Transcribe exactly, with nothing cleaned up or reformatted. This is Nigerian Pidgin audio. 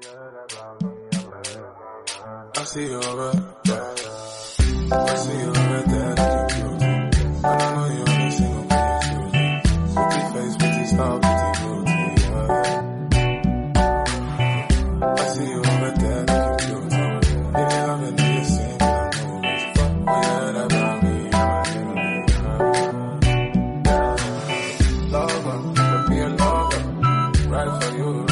I see you over there. I see you over there looking cute. And I know you only single piece. Pretty face, pretty style, pretty beauty. Yeah. I see you over there looking cute. Baby, I'm in the same movies. Fuck what you heard about me. Yeah. Lover, could be a lover. Right for you.